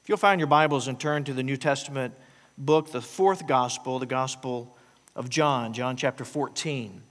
If you'll find your Bibles and turn to the New Testament book, the fourth gospel, the Gospel of John, John chapter 14.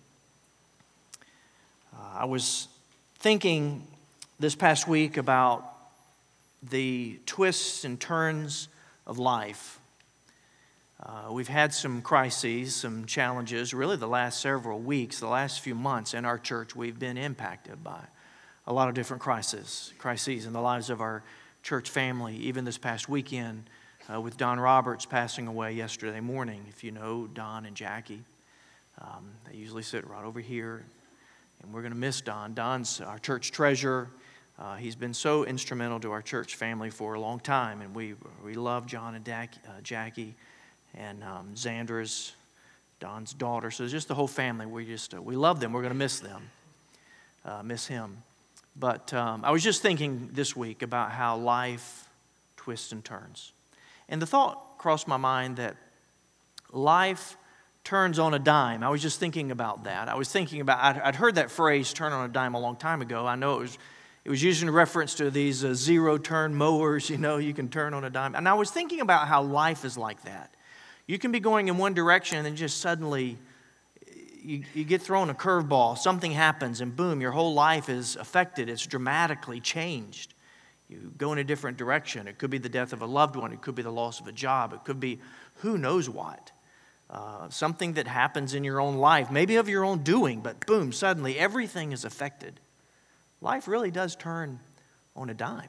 I was thinking this past week about the twists and turns of life. We've had some crises, some challenges, really the last several weeks, the last few months in our church, we've been impacted by a lot of different crises in the lives of our church family, even this past weekend with Don Roberts passing away yesterday morning. If you know Don and Jackie, they usually sit right over here, and we're going to miss Don. Don's our church treasurer. He's been so instrumental to our church family for a long time, and we love John and Jackie, and Xandra's Don's daughter. So it's just the whole family. We love them. We're going to miss them, miss him. But I was just thinking this week about how life twists and turns. And the thought crossed my mind that life turns on a dime. I was just thinking about that. I was thinking about, I'd heard that phrase, turn on a dime, a long time ago. I know it was used in reference to these zero-turn mowers, you can turn on a dime. And I was thinking about how life is like that. You can be going in one direction and then just suddenly you get thrown a curveball, something happens, and boom, your whole life is affected. It's dramatically changed. You go in a different direction. It could be the death of a loved one. It could be the loss of a job. It could be who knows what. Something that happens in your own life, maybe of your own doing, but boom, suddenly everything is affected. Life really does turn on a dime.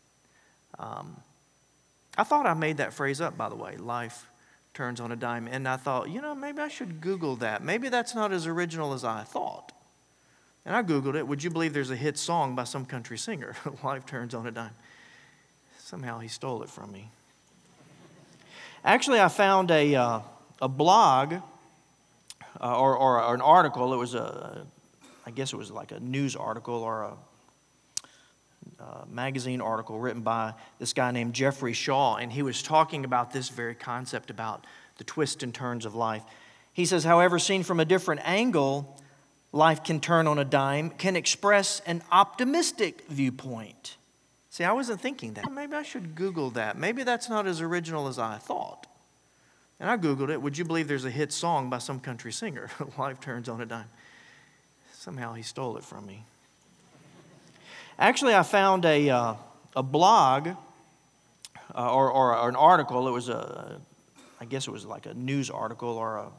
I thought I made that phrase up, by the way, life turns on a dime. And I thought, maybe I should Google that. Maybe that's not as original as I thought. And I Googled it. Would you believe there's a hit song by some country singer, Life Turns on a Dime? Somehow he stole it from me. Actually, I found a blog or an article. It was I guess it was like a news article or a magazine article written by this guy named Jeffrey Shaw, and he was talking about this very concept about the twists and turns of life. He says, however, seen from a different angle, life can turn on a dime, can express an optimistic viewpoint. See, I wasn't thinking that. Maybe I should Google that. Maybe that's not as original as I thought. And I Googled it. Would you believe there's a hit song by some country singer, Life Turns on a Dime? Somehow he stole it from me. Actually, I found a blog or an article. It was I guess it was like a news article or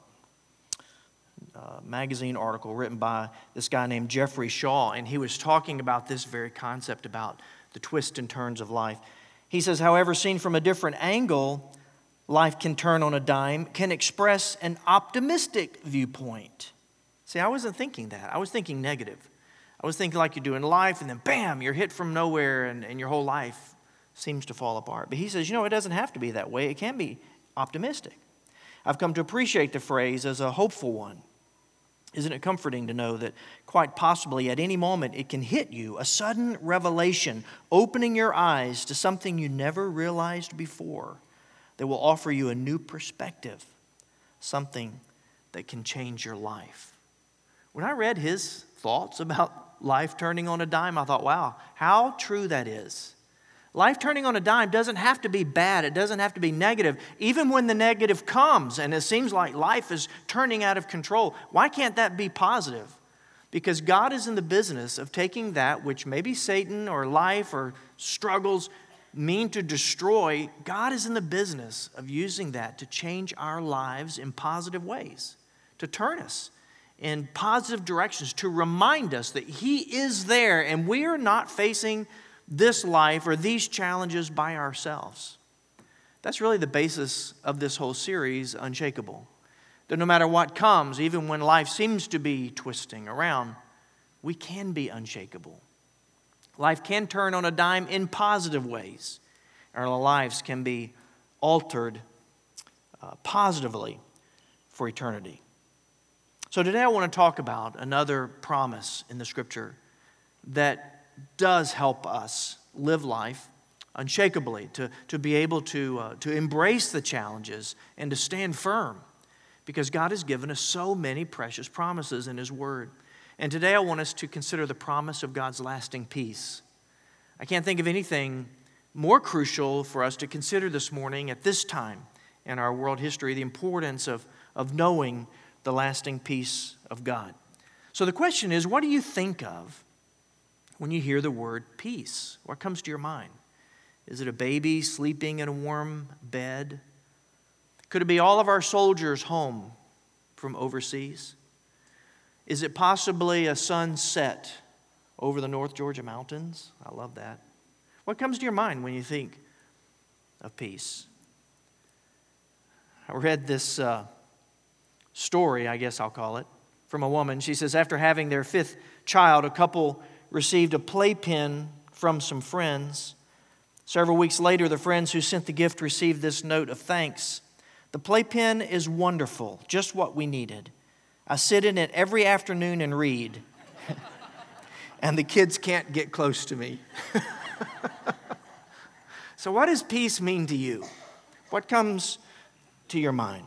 a magazine article written by this guy named Jeffrey Shaw, and he was talking about this very concept about the twists and turns of life. He says, however, seen from a different angle, life can turn on a dime, can express an optimistic viewpoint. See, I wasn't thinking that. I was thinking negative. I was thinking like you do in life, and then bam, you're hit from nowhere, and your whole life seems to fall apart. But he says, it doesn't have to be that way. It can be optimistic. I've come to appreciate the phrase as a hopeful one. Isn't it comforting to know that quite possibly at any moment it can hit you, a sudden revelation, opening your eyes to something you never realized before that will offer you a new perspective, something that can change your life. When I read his thoughts about life turning on a dime, I thought, wow, how true that is. Life turning on a dime doesn't have to be bad. It doesn't have to be negative. Even when the negative comes and it seems like life is turning out of control, why can't that be positive? Because God is in the business of taking that which maybe Satan or life or struggles mean to destroy. God is in the business of using that to change our lives in positive ways, to turn us in positive directions, to remind us that He is there and we are not facing this life or these challenges by ourselves. That's really the basis of this whole series, Unshakable. That no matter what comes, even when life seems to be twisting around, we can be unshakable. Life can turn on a dime in positive ways. Our lives can be altered positively for eternity. So today I want to talk about another promise in the Scripture that does help us live life unshakably, to be able to embrace the challenges and to stand firm, because God has given us so many precious promises in His Word. And today I want us to consider the promise of God's lasting peace. I can't think of anything more crucial for us to consider this morning at this time in our world history, the importance of knowing the lasting peace of God. So the question is, what do you think of when you hear the word peace? What comes to your mind? Is it a baby sleeping in a warm bed? Could it be all of our soldiers home from overseas? Is it possibly a sunset over the North Georgia mountains? I love that. What comes to your mind when you think of peace? I read this story, I guess I'll call it, from a woman. She says, after having their 5th child, a couple received a playpen from some friends. Several weeks later, the friends who sent the gift received this note of thanks. The playpen is wonderful, just what we needed. I sit in it every afternoon and read, and the kids can't get close to me. So what does peace mean to you? What comes to your mind?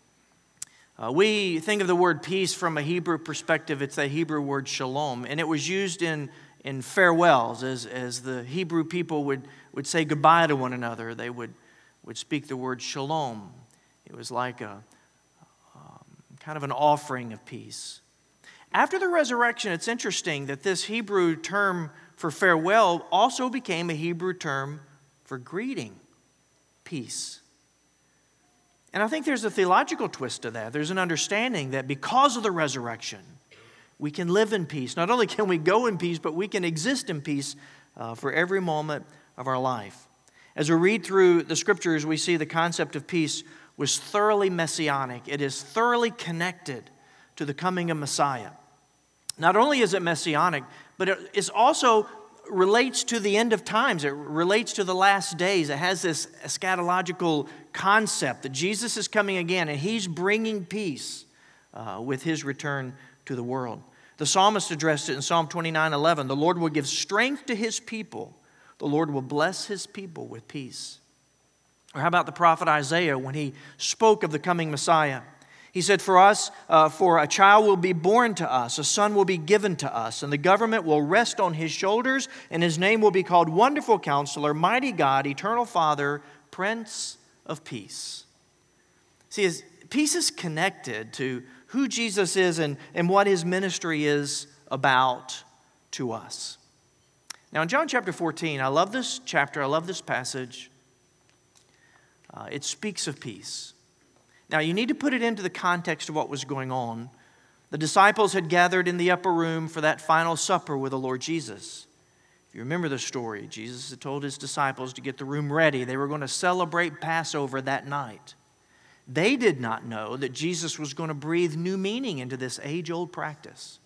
We think of the word peace from a Hebrew perspective. It's the Hebrew word shalom, and it was used in farewells as the Hebrew people would say goodbye to one another. They would speak the word shalom. It was like a kind of an offering of peace. After the resurrection, it's interesting that this Hebrew term for farewell also became a Hebrew term for greeting, peace. And I think there's a theological twist to that. There's an understanding that because of the resurrection, we can live in peace. Not only can we go in peace, but we can exist in peace for every moment of our life. As we read through the Scriptures, we see the concept of peace was thoroughly messianic. It is thoroughly connected to the coming of Messiah. Not only is it messianic, but it also relates to the end of times. It relates to the last days. It has this eschatological concept that Jesus is coming again and He's bringing peace with His return to the world. The psalmist addressed it in Psalm 29:11. The Lord will give strength to His people. The Lord will bless His people with peace. Or how about the prophet Isaiah when he spoke of the coming Messiah? He said, for a child will be born to us, a son will be given to us, and the government will rest on His shoulders, and His name will be called Wonderful Counselor, Mighty God, Eternal Father, Prince of Peace. See, peace is connected to who Jesus is and what His ministry is about to us. Now in John chapter 14, I love this chapter, I love this passage. It speaks of peace. Now, you need to put it into the context of what was going on. The disciples had gathered in the upper room for that final supper with the Lord Jesus. If you remember the story, Jesus had told His disciples to get the room ready. They were going to celebrate Passover that night. They did not know that Jesus was going to breathe new meaning into this age-old practice.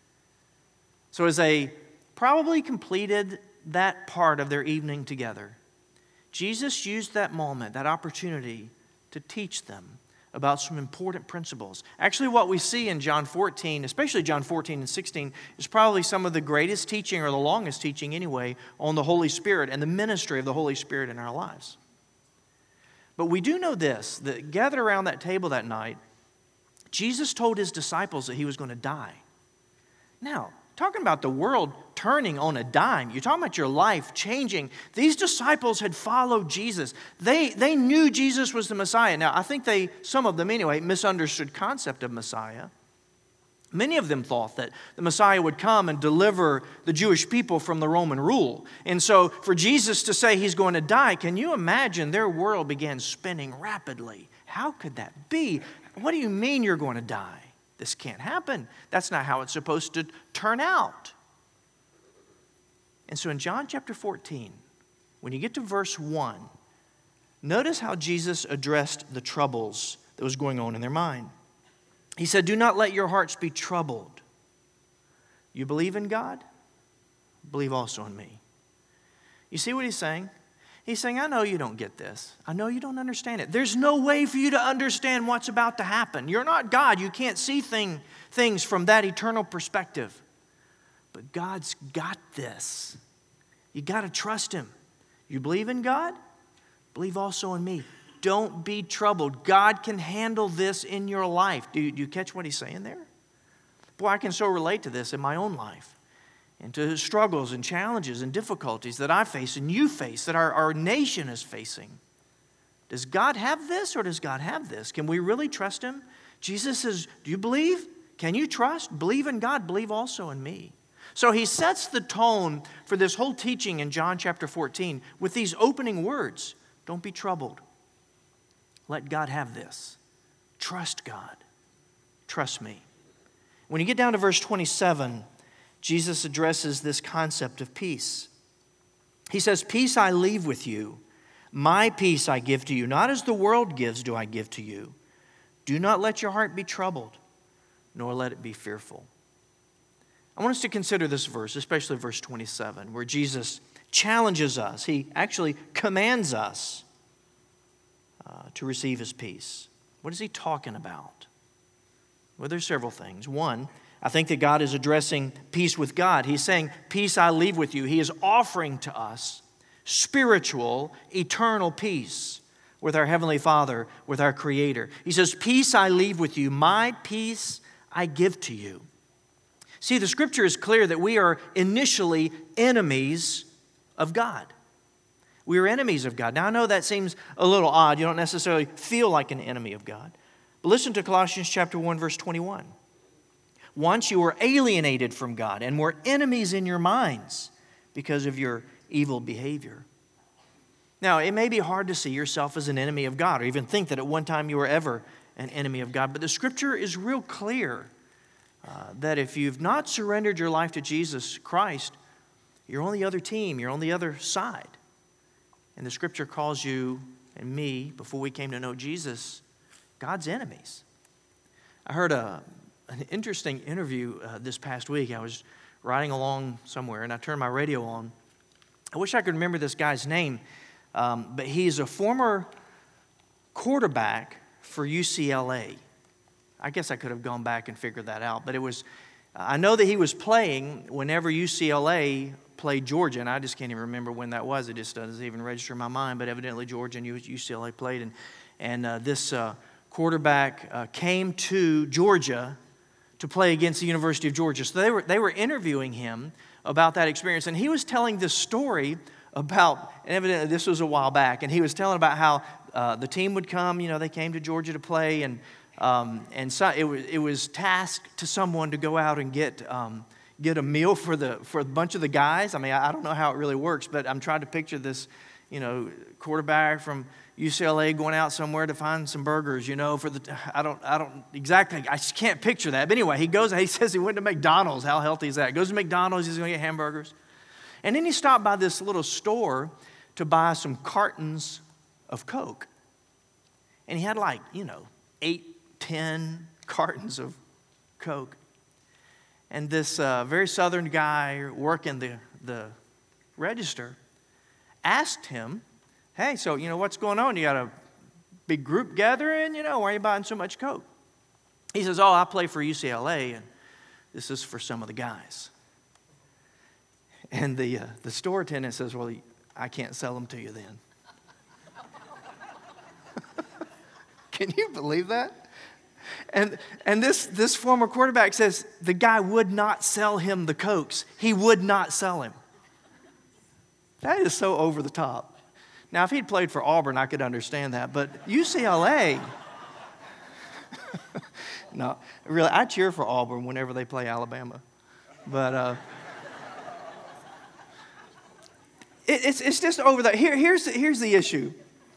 So as they probably completed that part of their evening together, Jesus used that moment, that opportunity, to teach them about some important principles. Actually, what we see in John 14, especially John 14 and 16, is probably some of the greatest teaching, or the longest teaching anyway, on the Holy Spirit and the ministry of the Holy Spirit in our lives. But we do know this, that gathered around that table that night, Jesus told His disciples that He was going to die. Now, talking about the world turning on a dime. You're talking about your life changing. These disciples had followed Jesus. They knew Jesus was the Messiah. Now, I think some of them anyway, misunderstood concept of Messiah. Many of them thought that the Messiah would come and deliver the Jewish people from the Roman rule. And so for Jesus to say He's going to die, can you imagine their world began spinning rapidly? How could that be? What do you mean you're going to die? This can't happen. That's not how it's supposed to turn out. And so in John chapter 14, when you get to verse 1, notice how Jesus addressed the troubles that was going on in their mind. He said, do not let your hearts be troubled. You believe in God? Believe also in me. You see what He's saying? He's saying, I know you don't get this. I know you don't understand it. There's no way for you to understand what's about to happen. You're not God. You can't see things from that eternal perspective. But God's got this. You got to trust Him. You believe in God? Believe also in me. Don't be troubled. God can handle this in your life. Do you catch what He's saying there? Boy, I can so relate to this in my own life. into struggles and challenges and difficulties that I face and you face, that our nation is facing. Does God have this or does God have this? Can we really trust Him? Jesus says, do you believe? Can you trust? Believe in God, believe also in me. So He sets the tone for this whole teaching in John chapter 14 with these opening words. Don't be troubled. Let God have this. Trust God. Trust me. When you get down to verse 27, Jesus addresses this concept of peace. He says, peace I leave with you. My peace I give to you. Not as the world gives do I give to you. Do not let your heart be troubled, nor let it be fearful. I want us to consider this verse, especially verse 27, where Jesus challenges us. He actually commands us to receive His peace. What is He talking about? Well, there's several things. One, I think that God is addressing peace with God. He's saying, peace I leave with you. He is offering to us spiritual, eternal peace with our Heavenly Father, with our Creator. He says, peace I leave with you. My peace I give to you. See, the Scripture is clear that we are initially enemies of God. We are enemies of God. Now, I know that seems a little odd. You don't necessarily feel like an enemy of God. But listen to Colossians chapter 1, verse 21. Once you were alienated from God and were enemies in your minds because of your evil behavior. Now, it may be hard to see yourself as an enemy of God or even think that at one time you were ever an enemy of God. But the Scripture is real clear that if you've not surrendered your life to Jesus Christ, you're on the other team, you're on the other side. And the Scripture calls you and me, before we came to know Jesus, God's enemies. I heard an interesting interview this past week. I was riding along somewhere and I turned my radio on. I wish I could remember this guy's name, but he's a former quarterback for UCLA. I guess I could have gone back and figured that out, but I know that he was playing whenever UCLA played Georgia, and I just can't even remember when that was. It just doesn't even register in my mind, but evidently Georgia and UCLA played, and this quarterback came to Georgia to play against the University of Georgia. So they were interviewing him about that experience, and he was telling this story about, and evidently this was a while back, and he was telling about how the team would come, they came to Georgia to play, and so it was tasked to someone to go out and get a meal for a bunch of the guys. I mean, I don't know how it really works, but I'm trying to picture this, quarterback from UCLA going out somewhere to find some burgers, I don't exactly, I just can't picture that. But anyway, he says he went to McDonald's. How healthy is that? Goes to McDonald's, he's going to get hamburgers. And then he stopped by this little store to buy some cartons of Coke. And he had 8, 10 cartons of Coke. And this very southern guy working the register asked him, hey, so, what's going on? You got a big group gathering? Why are you buying so much Coke? He says, I play for UCLA, and this is for some of the guys. And the store attendant says, well, I can't sell them to you then. Can you believe that? And this former quarterback says the guy would not sell him the Cokes. He would not sell him. That is so over the top. Now, if he'd played for Auburn, I could understand that. But UCLA, no, really, I cheer for Auburn whenever they play Alabama. But it's just over that. Here's the issue.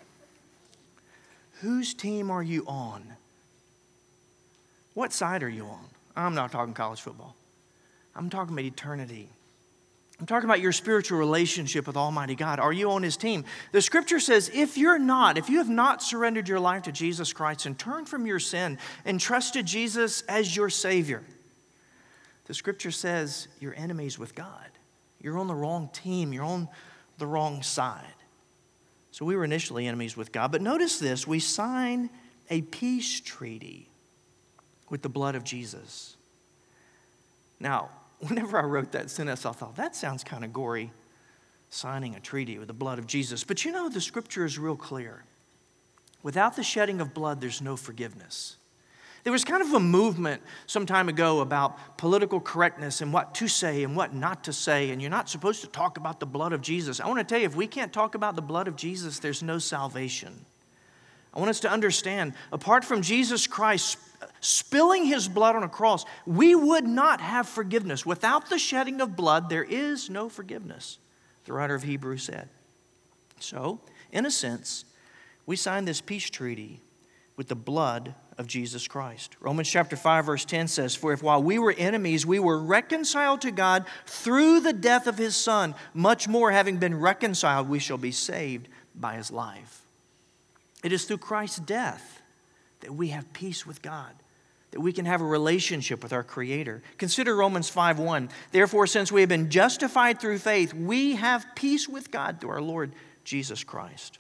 Whose team are you on? What side are you on? I'm not talking college football. I'm talking about eternity. I'm talking about your spiritual relationship with Almighty God. Are you on His team? The Scripture says if you have not surrendered your life to Jesus Christ and turned from your sin and trusted Jesus as your Savior, the Scripture says you're enemies with God. You're on the wrong team. You're on the wrong side. So we were initially enemies with God. But notice this, we sign a peace treaty with the blood of Jesus. Now, whenever I wrote that sentence, I thought, that sounds kind of gory, signing a treaty with the blood of Jesus. But the Scripture is real clear. Without the shedding of blood, there's no forgiveness. There was kind of a movement some time ago about political correctness and what to say and what not to say, and you're not supposed to talk about the blood of Jesus. I want to tell you, if we can't talk about the blood of Jesus, there's no salvation. I want us to understand, apart from Jesus Christ spilling his blood on a cross, we would not have forgiveness. Without the shedding of blood, there is no forgiveness, the writer of Hebrews said. So, in a sense, we signed this peace treaty with the blood of Jesus Christ. Romans chapter 5, verse 10 says, "For if while we were enemies, we were reconciled to God through the death of his Son, much more having been reconciled, we shall be saved by his life." It is through Christ's death that we have peace with God, that we can have a relationship with our Creator. Consider Romans 5:1. "Therefore, since we have been justified through faith, we have peace with God through our Lord Jesus Christ."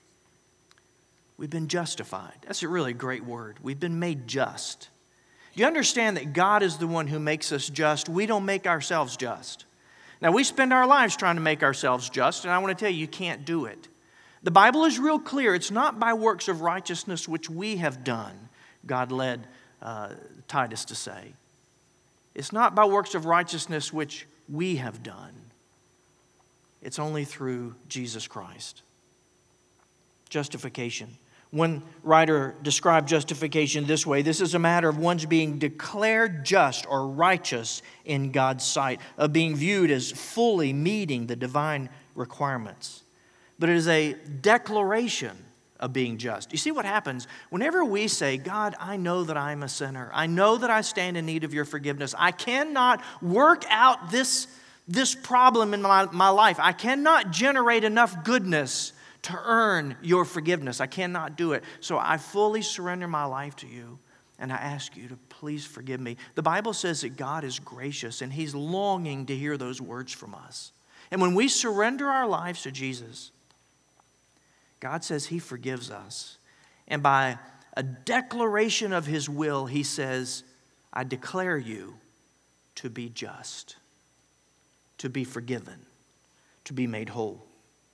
We've been justified. That's a really great word. We've been made just. Do you understand that God is the one who makes us just? We don't make ourselves just. Now, we spend our lives trying to make ourselves just, and I want to tell you, you can't do it. The Bible is real clear. It's not by works of righteousness which we have done, God led Titus to say. It's not by works of righteousness which we have done. It's only through Jesus Christ. Justification. One writer described justification this way: "This is a matter of one's being declared just or righteous in God's sight, of being viewed as fully meeting the divine requirements." But it is a declaration of being just. You see what happens? Whenever we say, "God, I know that I'm a sinner. I know that I stand in need of your forgiveness. I cannot work out this problem in my life. I cannot generate enough goodness to earn your forgiveness. I cannot do it. So I fully surrender my life to you, and I ask you to please forgive me." The Bible says that God is gracious, and he's longing to hear those words from us. And when we surrender our lives to Jesus, God says he forgives us. And by a declaration of his will, he says, "I declare you to be just, to be forgiven, to be made whole."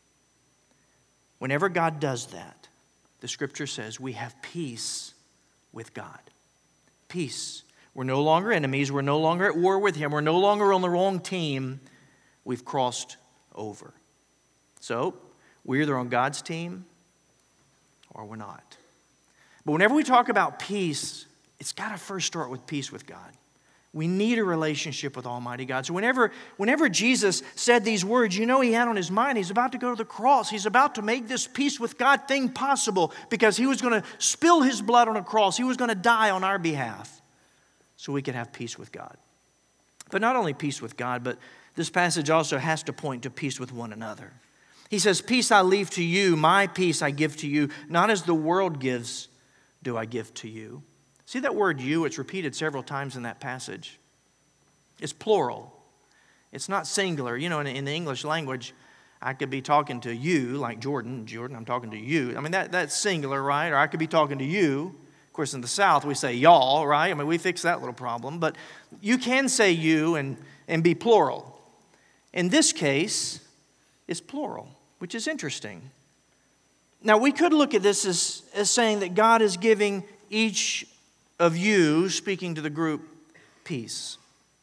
Whenever God does that, the scripture says we have peace with God. Peace. We're no longer enemies. We're no longer at war with him. We're no longer on the wrong team. We've crossed over. So, we're either on God's team or we're not. But whenever we talk about peace, it's got to first start with peace with God. We need a relationship with Almighty God. So whenever Jesus said these words, you know he had on his mind, he's about to go to the cross. He's about to make this peace with God thing possible because he was going to spill his blood on a cross. He was going to die on our behalf so we could have peace with God. But not only peace with God, but this passage also has to point to peace with one another. He says, "Peace I leave to you, my peace I give to you. Not as the world gives, do I give to you." See that word "you"? It's repeated several times in that passage. It's plural. It's not singular. You know, in the English language, I could be talking to you, like Jordan, I'm talking to you. I mean, that's singular, right? Or I could be talking to you. Of course, in the South, we say y'all, right? I mean, we fixed that little problem. But you can say you and be plural. In this case, it's plural, which is interesting. Now, we could look at this as saying that God is giving each of you, speaking to the group, peace.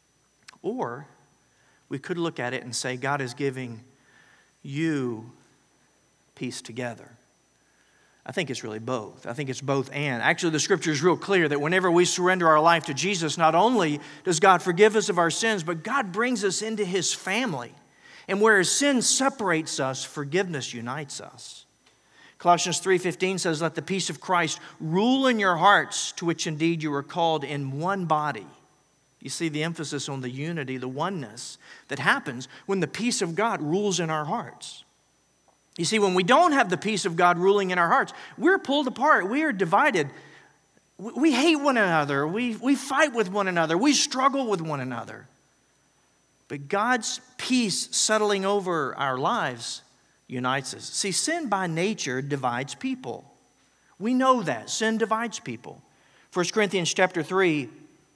Or we could look at it and say God is giving you peace together. I think it's really both. I think it's both and. Actually, the scripture is real clear that whenever we surrender our life to Jesus, not only does God forgive us of our sins, but God brings us into his family. And whereas sin separates us, forgiveness unites us. Colossians 3:15 says, "Let the peace of Christ rule in your hearts, to which indeed you were called in one body." You see the emphasis on the unity, the oneness that happens when the peace of God rules in our hearts. You see, when we don't have the peace of God ruling in our hearts, we're pulled apart. We are divided. We hate one another. We fight with one another. We struggle with one another. But God's peace settling over our lives unites us. See, sin by nature divides people. We know that. Sin divides people. 1 Corinthians chapter 3,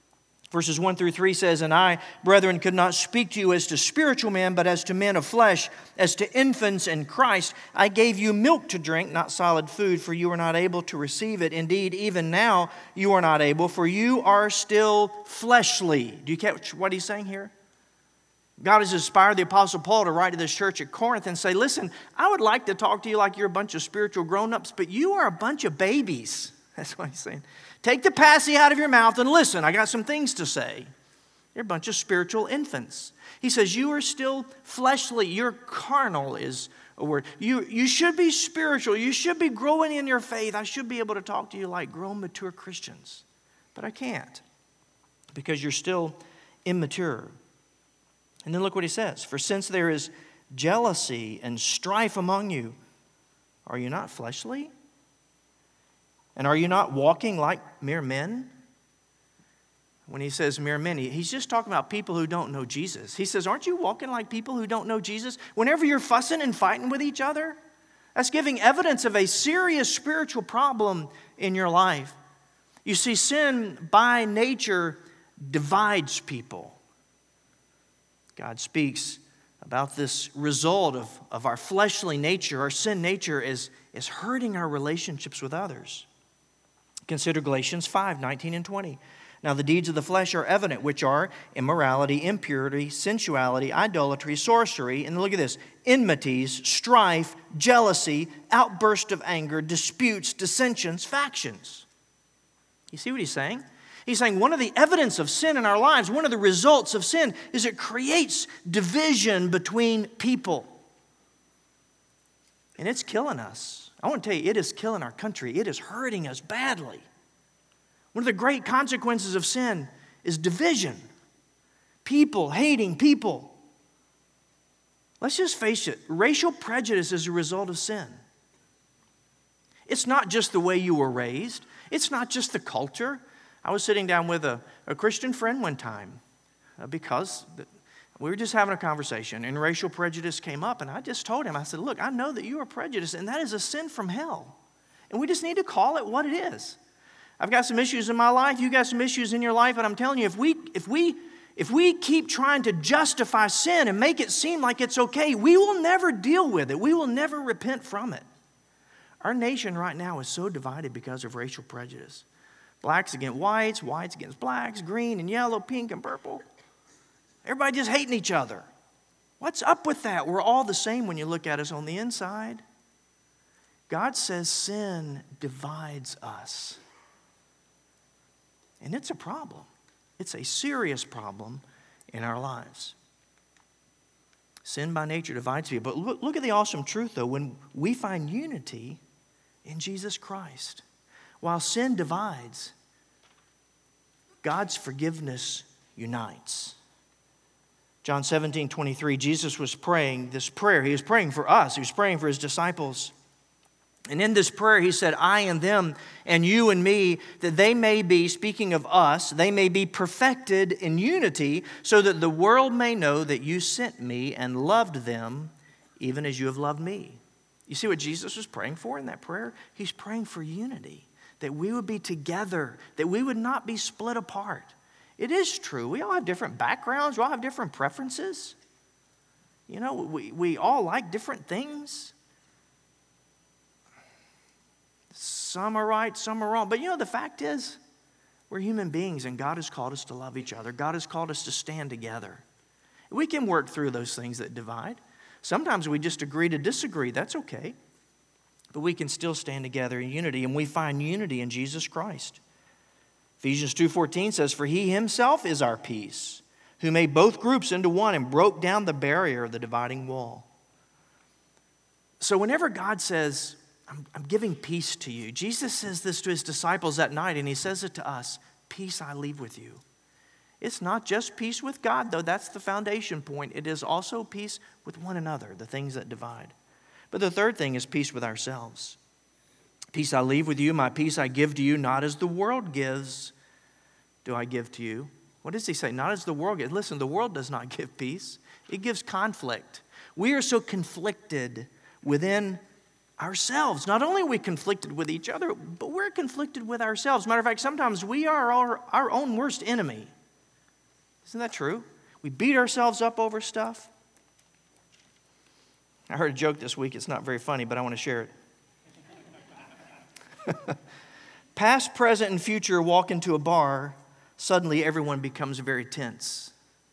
Verses 1 through 3 says, "And I, brethren, could not speak to you as to spiritual men, but as to men of flesh, as to infants in Christ. I gave you milk to drink, not solid food, for you were not able to receive it. Indeed, even now you are not able, for you are still fleshly." Do you catch what he's saying here? God has inspired the Apostle Paul to write to this church at Corinth and say, listen, I would like to talk to you like you're a bunch of spiritual grown-ups, but you are a bunch of babies. That's what he's saying. Take the passy out of your mouth and listen. I got some things to say. You're a bunch of spiritual infants. He says, you are still fleshly. You're carnal is a word. You should be spiritual. You should be growing in your faith. I should be able to talk to you like grown, mature Christians. But I can't because you're still immature. And then look what he says. "For since there is jealousy and strife among you, are you not fleshly? And are you not walking like mere men?" When he says mere men, he's just talking about people who don't know Jesus. He says, aren't you walking like people who don't know Jesus? Whenever you're fussing and fighting with each other, that's giving evidence of a serious spiritual problem in your life. You see, sin by nature divides people. God speaks about this result of our fleshly nature. Our sin nature is hurting our relationships with others. Consider Galatians 5:19 and 20. "Now the deeds of the flesh are evident, which are immorality, impurity, sensuality, idolatry, sorcery," and look at this, "enmities, strife, jealousy, outburst of anger, disputes, dissensions, factions." You see what he's saying? He's saying one of the evidence of sin in our lives, one of the results of sin, is it creates division between people. And it's killing us. I want to tell you, it is killing our country. It is hurting us badly. One of the great consequences of sin is division. People hating people. Let's just face it, racial prejudice is a result of sin. It's not just the way you were raised. It's not just the culture. I was sitting down with a Christian friend one time because we were just having a conversation and racial prejudice came up, and I just told him, I said, look, I know that you are prejudiced, and that is a sin from hell. And we just need to call it what it is. I've got some issues in my life, you got some issues in your life, and I'm telling you, if we keep trying to justify sin and make it seem like it's okay, we will never deal with it. We will never repent from it. Our nation right now is so divided because of racial prejudice. Blacks against whites, whites against blacks, green and yellow, pink and purple. Everybody just hating each other. What's up with that? We're all the same when you look at us on the inside. God says sin divides us. And it's a problem. It's a serious problem in our lives. Sin by nature divides people. But look at the awesome truth, though, when we find unity in Jesus Christ. While sin divides, God's forgiveness unites. John 17:23, Jesus was praying this prayer. He was praying for us. He was praying for his disciples. And in this prayer, he said, I and them and you and me, that they may be, speaking of us, they may be perfected in unity, so that the world may know that you sent me and loved them even as you have loved me. You see what Jesus was praying for in that prayer? He's praying for unity, that we would be together, that we would not be split apart. It is true. We all have different backgrounds. We all have different preferences. You know, we all like different things. Some are right, some are wrong. But you know, the fact is, we're human beings and God has called us to love each other. God has called us to stand together. We can work through those things that divide. Sometimes we just agree to disagree. That's okay. But we can still stand together in unity, and we find unity in Jesus Christ. Ephesians 2:14 says, for he himself is our peace, who made both groups into one and broke down the barrier of the dividing wall. So whenever God says, I'm giving peace to you, Jesus says this to his disciples that night, and he says it to us, peace I leave with you. It's not just peace with God, though that's the foundation point. It is also peace with one another, the things that divide. But the third thing is peace with ourselves. Peace I leave with you, my peace I give to you, not as the world gives, do I give to you. What does he say? Not as the world gives. Listen, the world does not give peace. It gives conflict. We are so conflicted within ourselves. Not only are we conflicted with each other, but we're conflicted with ourselves. Matter of fact, sometimes we are our own worst enemy. Isn't that true? We beat ourselves up over stuff. I heard a joke this week. It's not very funny, but I want to share it. Past, present, and future walk into a bar. Suddenly, everyone becomes very tense.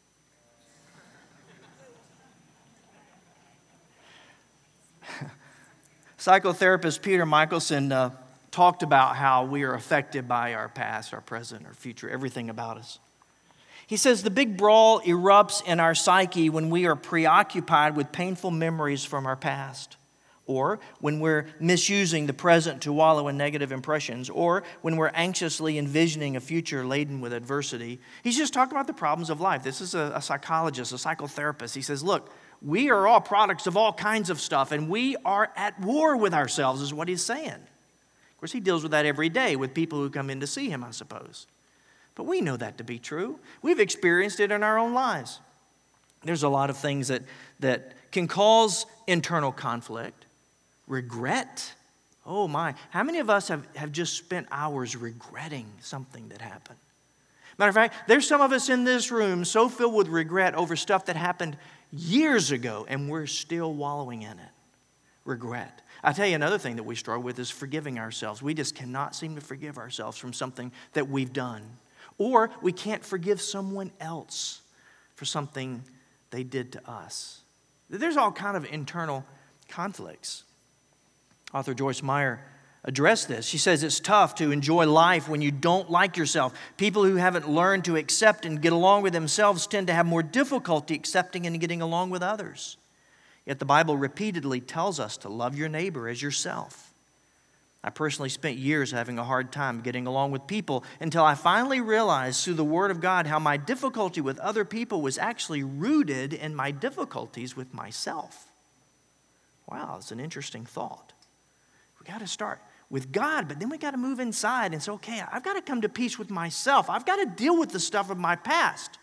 Psychotherapist Peter Michelson talked about how we are affected by our past, our present, our future, everything about us. He says the big brawl erupts in our psyche when we are preoccupied with painful memories from our past, or when we're misusing the present to wallow in negative impressions, or when we're anxiously envisioning a future laden with adversity. He's just talking about the problems of life. This is a psychologist, a psychotherapist. He says, look, we are all products of all kinds of stuff, and we are at war with ourselves, is what he's saying. Of course, he deals with that every day with people who come in to see him, I suppose. But we know that to be true. We've experienced it in our own lives. There's a lot of things that can cause internal conflict. Regret. Oh my. How many of us have just spent hours regretting something that happened? Matter of fact, there's some of us in this room so filled with regret over stuff that happened years ago, and we're still wallowing in it. Regret. I tell you, another thing that we struggle with is forgiving ourselves. We just cannot seem to forgive ourselves from something that we've done. Or we can't forgive someone else for something they did to us. There's all kind of internal conflicts. Author Joyce Meyer addressed this. She says it's tough to enjoy life when you don't like yourself. People who haven't learned to accept and get along with themselves tend to have more difficulty accepting and getting along with others. Yet the Bible repeatedly tells us to love your neighbor as yourself. I personally spent years having a hard time getting along with people until I finally realized through the Word of God how my difficulty with other people was actually rooted in my difficulties with myself. Wow, it's an interesting thought. We got to start with God, but then we got to move inside and say, okay, I've got to come to peace with myself. I've got to deal with the stuff of my past.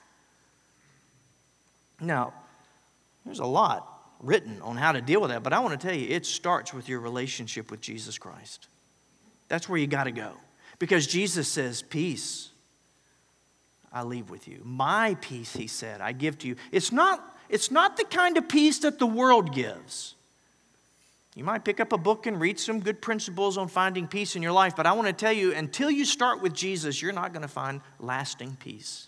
Now, there's a lot written on how to deal with that, but I want to tell you, it starts with your relationship with Jesus Christ. That's where you got to go. Because Jesus says, peace I leave with you. My peace, he said, I give to you. It's not the kind of peace that the world gives. You might pick up a book and read some good principles on finding peace in your life, but I want to tell you, until you start with Jesus, you're not going to find lasting peace.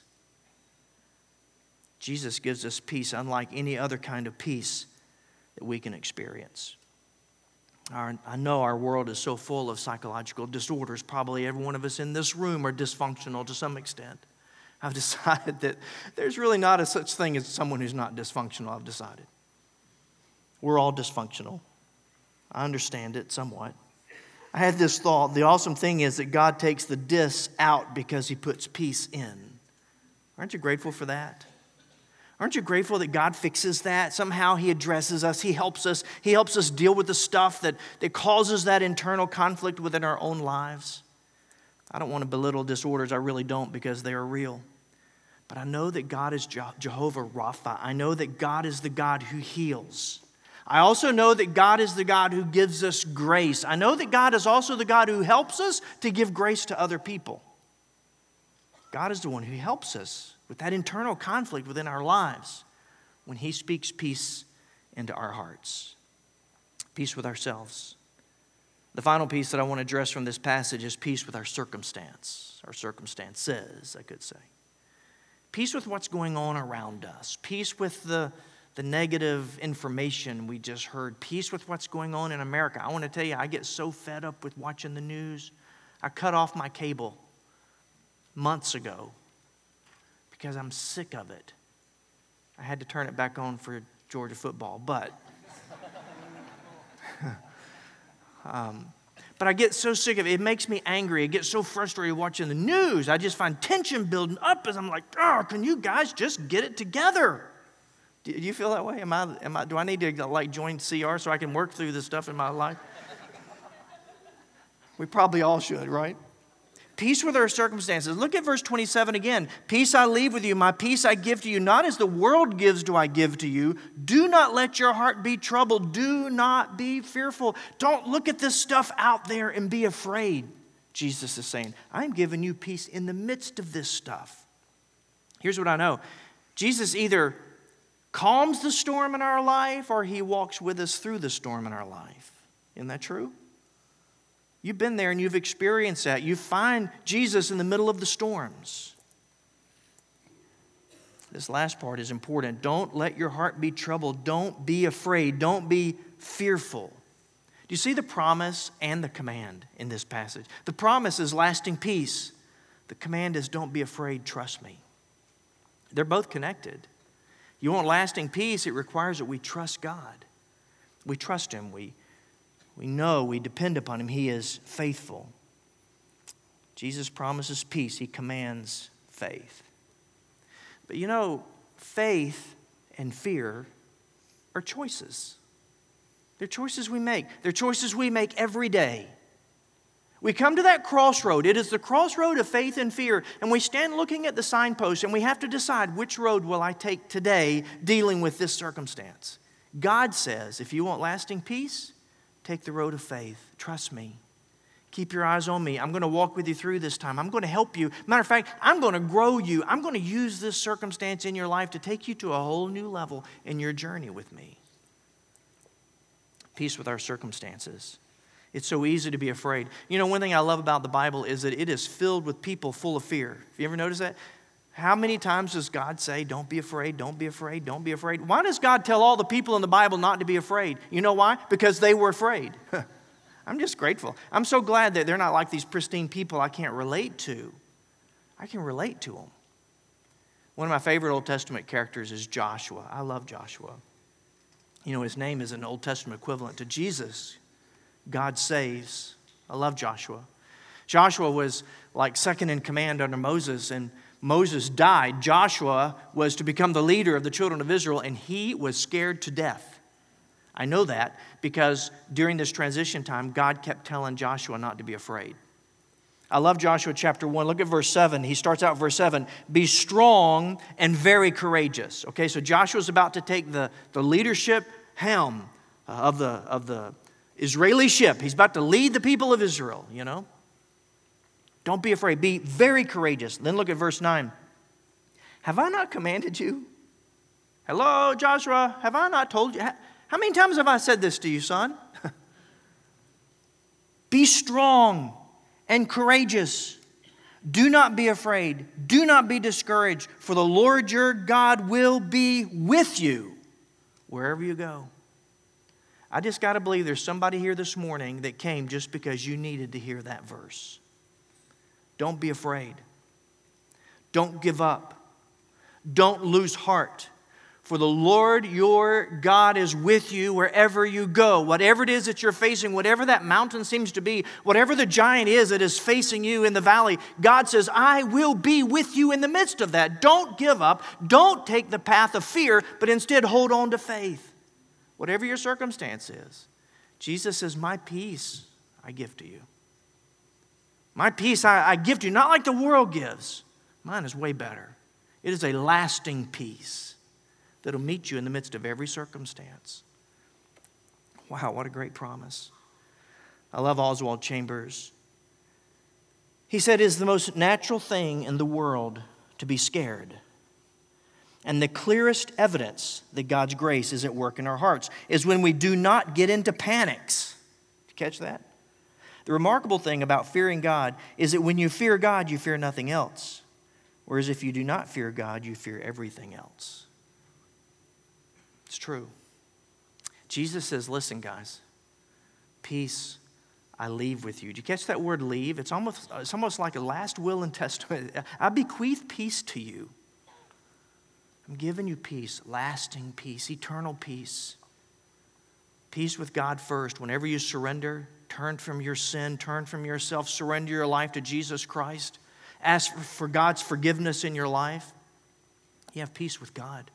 Jesus gives us peace unlike any other kind of peace that we can experience. I know our world is so full of psychological disorders. Probably every one of us in this room are dysfunctional to some extent. I've decided that there's really not a such thing as someone who's not dysfunctional, I've decided. We're all dysfunctional. I understand it somewhat. I had this thought, the awesome thing is that God takes the dis out because he puts peace in. Aren't you grateful for that? Aren't you grateful that God fixes that? Somehow he addresses us. He helps us deal with the stuff that causes that internal conflict within our own lives. I don't want to belittle disorders. I really don't, because they are real. But I know that God is Jehovah Rapha. I know that God is the God who heals. I also know that God is the God who gives us grace. I know that God is also the God who helps us to give grace to other people. God is the one who helps us with that internal conflict within our lives when he speaks peace into our hearts. Peace with ourselves. The final piece that I want to address from this passage is peace with our circumstance. Our circumstances, I could say. Peace with what's going on around us. Peace with the negative information we just heard. Peace with what's going on in America. I want to tell you, I get so fed up with watching the news. I cut off my cable months ago because I'm sick of it. I had to turn it back on for Georgia football, but I get so sick of it. It makes me angry. I get so frustrated watching the news. I just find tension building up as I'm like, oh, can you guys just get it together? Do you feel that way? Do I need to join CR so I can work through this stuff in my life? We probably all should, right? Peace with our circumstances. Look at verse 27 again. Peace I leave with you, my peace I give to you. Not as the world gives do I give to you. Do not let your heart be troubled. Do not be fearful. Don't look at this stuff out there and be afraid. Jesus is saying, I'm giving you peace in the midst of this stuff. Here's what I know. Jesus either calms the storm in our life or he walks with us through the storm in our life. Isn't that true? You've been there and you've experienced that. You find Jesus in the middle of the storms. This last part is important. Don't let your heart be troubled. Don't be afraid. Don't be fearful. Do you see the promise and the command in this passage? The promise is lasting peace. The command is don't be afraid, trust me. They're both connected. You want lasting peace, it requires that we trust God. We trust Him. We know, we depend upon Him. He is faithful. Jesus promises peace. He commands faith. But you know, faith and fear are choices. They're choices we make. They're choices we make every day. We come to that crossroad. It is the crossroad of faith and fear. And we stand looking at the signpost and we have to decide which road will I take today dealing with this circumstance. God says, if you want lasting peace, take the road of faith. Trust me. Keep your eyes on me. I'm going to walk with you through this time. I'm going to help you. Matter of fact, I'm going to grow you. I'm going to use this circumstance in your life to take you to a whole new level in your journey with me. Peace with our circumstances. It's so easy to be afraid. You know, one thing I love about the Bible is that it is filled with people full of fear. Have you ever noticed that? How many times does God say, don't be afraid, don't be afraid, don't be afraid? Why does God tell all the people in the Bible not to be afraid? You know why? Because they were afraid. I'm just grateful. I'm so glad that they're not like these pristine people I can't relate to. I can relate to them. One of my favorite Old Testament characters is Joshua. I love Joshua. You know, his name is an Old Testament equivalent to Jesus. God saves. I love Joshua. Joshua was like second in command under Moses, and Moses died. Joshua was to become the leader of the children of Israel, and he was scared to death. I know that because during this transition time, God kept telling Joshua not to be afraid. I love Joshua chapter 1. Look at verse 7. He starts out verse 7. Be strong and very courageous. Okay, so Joshua's about to take the leadership helm of the Israeli ship. He's about to lead the people of Israel, you know. Don't be afraid. Be very courageous. Then look at verse 9. Have I not commanded you? Hello, Joshua. Have I not told you? How many times have I said this to you, son? Be strong and courageous. Do not be afraid. Do not be discouraged, for the Lord your God will be with you wherever you go. I just got to believe there's somebody here this morning that came just because you needed to hear that verse. Don't be afraid. Don't give up. Don't lose heart. For the Lord your God is with you wherever you go. Whatever it is that you're facing, whatever that mountain seems to be, whatever the giant is that is facing you in the valley, God says, I will be with you in the midst of that. Don't give up. Don't take the path of fear, but instead hold on to faith. Whatever your circumstance is, Jesus says, my peace I give to you. My peace I give to you, not like the world gives. Mine is way better. It is a lasting peace that'll meet you in the midst of every circumstance. Wow, what a great promise. I love Oswald Chambers. He said, it is the most natural thing in the world to be scared. And the clearest evidence that God's grace is at work in our hearts is when we do not get into panics. Did you catch that? The remarkable thing about fearing God is that when you fear God, you fear nothing else. Whereas if you do not fear God, you fear everything else. It's true. Jesus says, listen, guys, peace I leave with you. Did you catch that word leave? It's almost like a last will and testament. I bequeath peace to you. I'm giving you peace, lasting peace, eternal peace. Peace with God first. Whenever you surrender, turn from your sin, turn from yourself, surrender your life to Jesus Christ. Ask for God's forgiveness in your life. You have peace with God.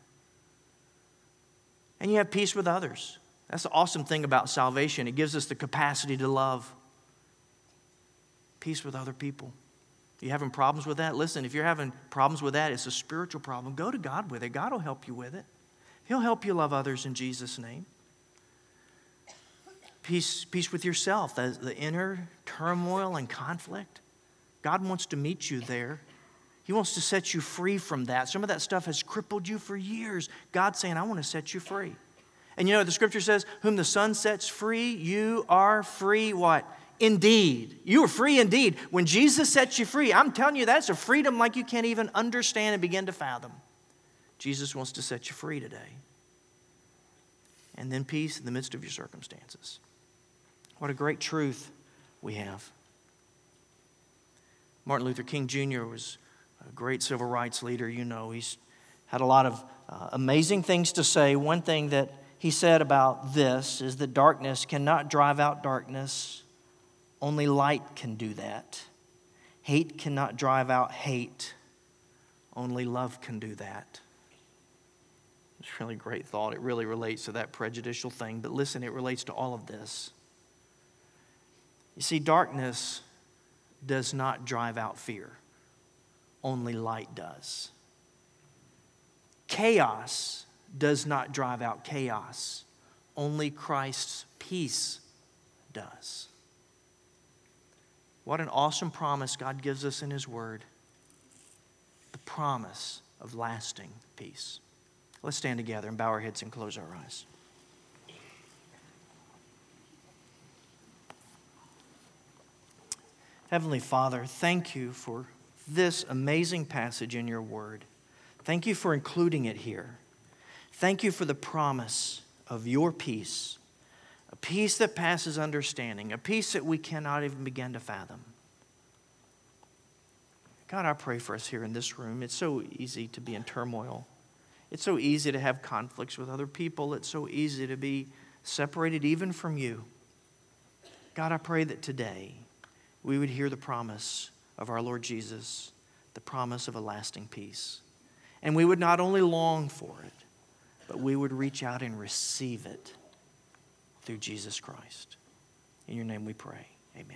And you have peace with others. That's the awesome thing about salvation. It gives us the capacity to love. Peace with other people. You having problems with that? Listen, if you're having problems with that, it's a spiritual problem. Go to God with it. God will help you with it. He'll help you love others in Jesus' name. Peace with yourself, the inner turmoil and conflict. God wants to meet you there. He wants to set you free from that. Some of that stuff has crippled you for years. God's saying, I want to set you free. And you know what the scripture says? Whom the Son sets free, you are free what? Indeed. You are free indeed. When Jesus sets you free, I'm telling you, that's a freedom like you can't even understand and begin to fathom. Jesus wants to set you free today. And then peace in the midst of your circumstances. What a great truth we have. Martin Luther King Jr. was a great civil rights leader. You know, he's had a lot of amazing things to say. One thing that he said about this is that darkness cannot drive out darkness. Only light can do that. Hate cannot drive out hate. Only love can do that. It's a really great thought. It really relates to that prejudicial thing. But listen, it relates to all of this. You see, darkness does not drive out fear. Only light does. Chaos does not drive out chaos. Only Christ's peace does. What an awesome promise God gives us in His Word. The promise of lasting peace. Let's stand together and bow our heads and close our eyes. Heavenly Father, thank you for this amazing passage in your word. Thank you for including it here. Thank you for the promise of your peace, a peace that passes understanding, a peace that we cannot even begin to fathom. God, I pray for us here in this room. It's so easy to be in turmoil. It's so easy to have conflicts with other people. It's so easy to be separated even from you. God, I pray that today we would hear the promise of our Lord Jesus, the promise of a lasting peace. And we would not only long for it, but we would reach out and receive it through Jesus Christ. In your name we pray. Amen.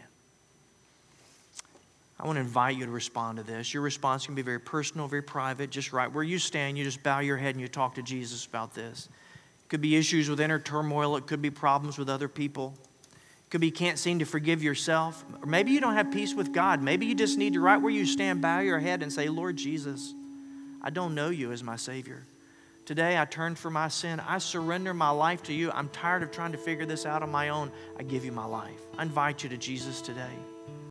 I want to invite you to respond to this. Your response can be very personal, very private. Just right where you stand, you just bow your head and you talk to Jesus about this. It could be issues with inner turmoil. It could be problems with other people. It could be you can't seem to forgive yourself. Or maybe you don't have peace with God. Maybe you just need to, right where you stand, bow your head and say, Lord Jesus, I don't know you as my Savior. Today I turn from my sin. I surrender my life to you. I'm tired of trying to figure this out on my own. I give you my life. I invite you to Jesus today.